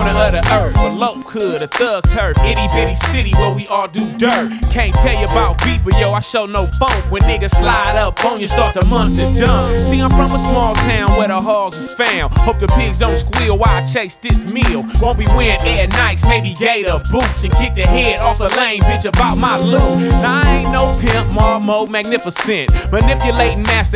corner of the earth, a low hood, a thug turf, itty bitty city where we all do dirt. Can't tell you about beef, but yo, I show no funk when niggas slide up on you, start to munch the dump. See, I'm from a small town where the hogs is found. Hope the pigs don't squeal while I chase this meal. Won't be wearing Air Nikes, maybe gator boots, and kick the head off a lame bitch about my loot. Now I ain't no pimp, Marmo, magnificent, manipulating master